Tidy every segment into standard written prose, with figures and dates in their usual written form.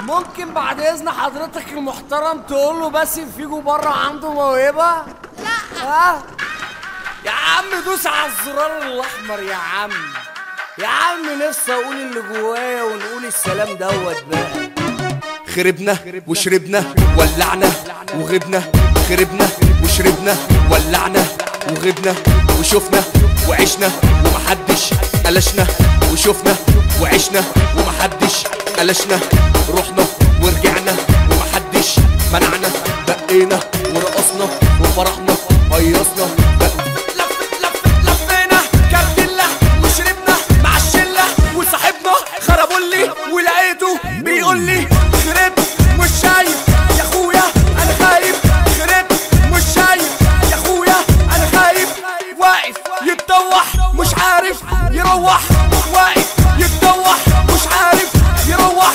ممكن بعد اذن حضرتك المحترم تقول له باسم فيجو بره عنده موهبه؟ لا. يا عم دوس على الزرار الاحمر يا عم. يا عم نفسي اقول اللي جوايا ونقول السلام دوت بقى. خربنا وشربنا ولعنا وغبنا، خربنا وشربنا ولعنا وغبنا، وشفنا وعشنا ومحدش قلشنا، وشفنا وعشنا ومحدش قلشنا، رحنا ورجعنا ومحدش منعنا، بقينا ورقصنا وفرحنا هيصنا، لفينا كارتيلا وشربنا مع الشله وصاحبنا خربولي ولقيته بيقول لي خربت مش شايف يا اخويا انا خايف، خربت مش شايف يا اخويا انا خايف، واقف يتطوح مش عارف يروح، واقف يتطوح مش عارف يروح.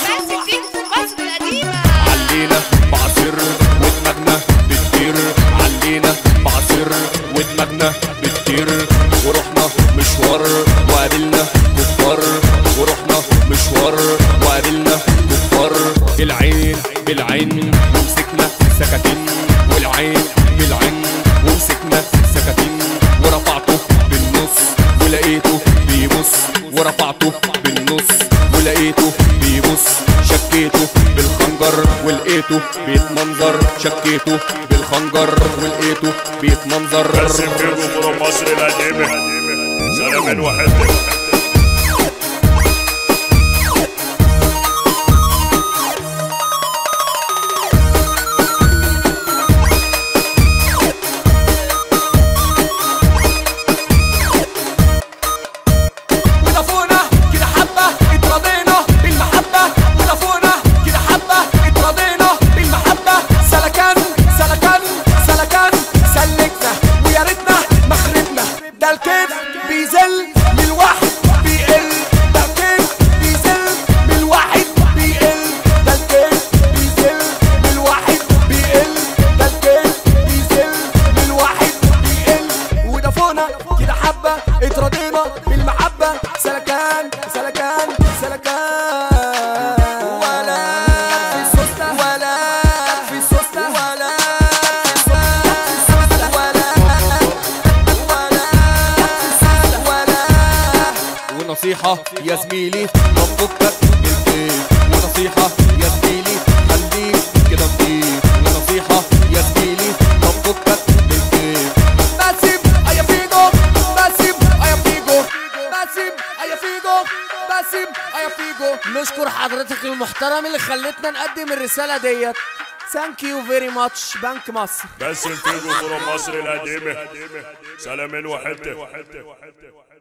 علينا بعصر ودماغنا بتطير، علينا بعصر ودماغنا بتطير، ورحنا مشوار وقابلنا كفار، ورحنا مشوار وقابلنا كفار، العين بالعين ومسكنا سكاكين، والعين بالعين ومسكنا سكاكين، ورفعته بالنص ولقيته بيبص، ورفعته بالنص ولقيته بيبص، شكيته بالخنجر ولقيته بيتمنظر، شكيته بالخنجر ولقيته بيتمنظر. باسم فيجو فروم مصر القديمة، سلام وحدة. بيزل من الواحد بيقل، ده الكيف بيزل من الواحد بيقل، ده الكيف بيزل من الواحد بيقل، ده الكيف بيزل من الواحد بيقل، ودفونا كده حبة اتراضينا بالمحبة، سلكان سلكان سلكان، ولا في السوستة ولا في السوستة ولا ونصيحة يا زميلي مفكك بالكيف، ونصيحة يا زميلي خليك كده نضيف، ونصيحة يا زميلي مفكك بالكيف. باسم ايا فيجو، باسم ايا فيجو، باسم ايا فيجو، باسم ايا فيجو. نشكر حضرتك المحترم اللي خلتنا نقدم الرسالة ديت. ثانك يو فيري ماتش بنك مصر. باسم فيجو فروم مصر القديمة، سلام وحدة.